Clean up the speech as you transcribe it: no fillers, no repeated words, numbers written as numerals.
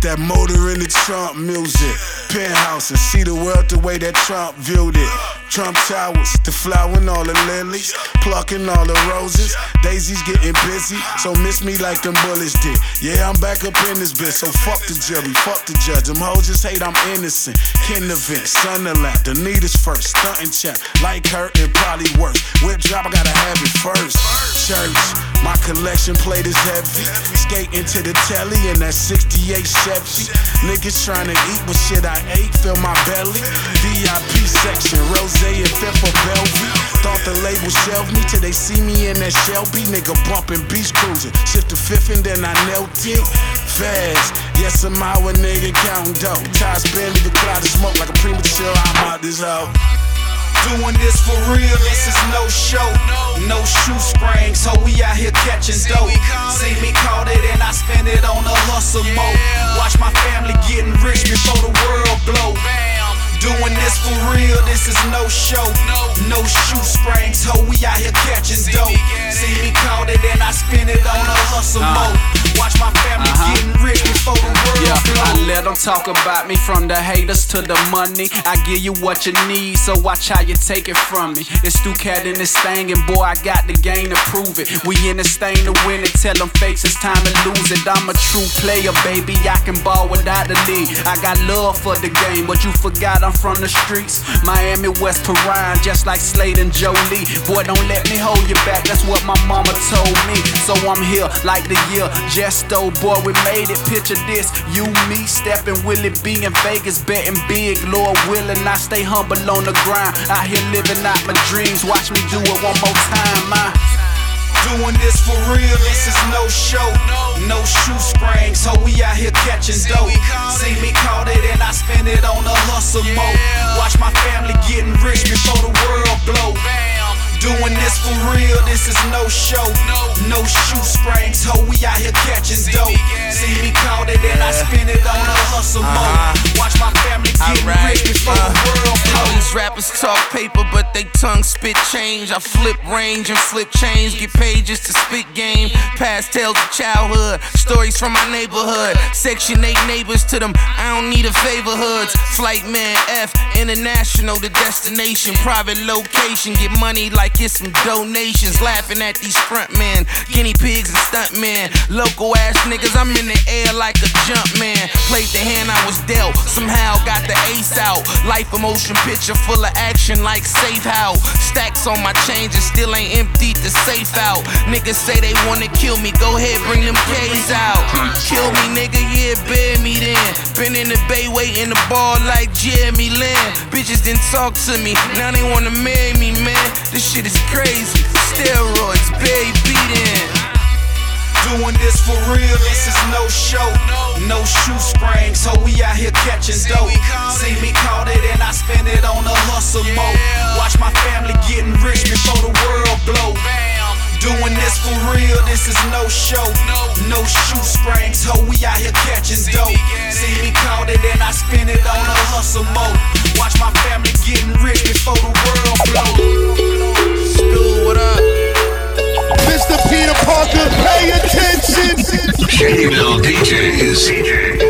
that motor in the trunk music. Penthouse and see the world the way that Trump viewed it. Trump towers, the flowering all the lilies, plucking all the roses. Daisy's getting busy, so miss me like them bullets did. Yeah, I'm back up in this bitch, so fuck the jury, fuck the judge. Them hoes just hate I'm innocent. Kindervent, Sunderland, the neatest first. Stunting check, like her, it probably worse. Whip drop, I gotta have it first. Church, my collection plate is heavy. Skating to the telly in that 68 Chevy. Niggas trying to eat what shit I ate, fill my belly. VIP section, Rose and Fifth for Bellevue. Thought the label shelved me till they see me in that Shelby. Nigga bumping beach cruising. Shift to fifth and then I knelt it. Fast, yes I'm out a nigga counting dough. Tires spin, leave a cloud of smoke like a premature. I'm out this hoe. Doing this for real, this is no show. No shoestrings, ho, we out here catching dough. See me caught it and I spend it on a hustle mode. Watch my family getting rich before the world blow. Doing this for real, this is no show. No shoestrings, ho, we out here catching dough. See me caught it and I spend it on a hustle mode. Watch my family getting rich before the world blow. I let them talk about me, from the haters to the money. I give you what you need, so watch how you take it from me. It's Stu Cat in this thing, and boy, I got the game to prove it. We in this thing to win it, tell them fakes it's time to lose it. I'm a true player, baby, I can ball without the lead. I got love for the game, but you forgot I'm from the streets. Miami, West Perrine, just like Slade and Jolie. Boy, don't let me hold you back, that's what my mama told me. So I'm here like the year Jesto, boy, we made it. Picture this, you, me, stepping Willie B in Vegas, betting big, Lord willing, I stay humble on the grind. Out here living out my dreams, watch me do it one more time, Doing this for real, this is no show. No shoestrings, ho, we out here catching dough. See me caught it and I spend it on a hustle mode. Watch my family getting rich before the world blow. Doing this for real, this is no show. No shoestrings, ho, we out here catching dough. See me caught it and I spend it on a hustle mode. Watch my family getting rich before the world blow. All these rappers talk paper, but they tongue spit change. I flip range and flip chains, get paid just to spit game. Pastels of childhood, stories from my neighborhood. Section 8 neighbors to them, I don't need a favor hoods. Flight man F, international, the destination. Private location, get money like it's some donations. Laughing at these front men, guinea pigs and stunt men. Local ass niggas, I'm in the air like a jump man. Played the hand I was dealt, somehow got the ace out. Life a motion picture full of action like Safe House. Stacks on my change and still ain't emptied the safe out. Niggas say they wanna kill me, go ahead, bring them K's out. Kill me, nigga, yeah, bear me then. Been in the bay waiting the ball like Jeremy Lin. Bitches didn't talk to me, now they wanna marry me, man. This shit is crazy, steroids, baby then. Doing this for real, this is no show. No shoestrings, ho, we out here catching dough. See me caught it and I spend it on a hustle mode. Watch my family getting rich before the world blow. Doing this for real, this is no show. No shoestrings, ho, we out here catching dough. See me caught it and I spend it on a hustle mode. Watch my family getting rich before the world blow. Stu, what up? Mr. Peter Parker, pay attention. Shady Bill DJs.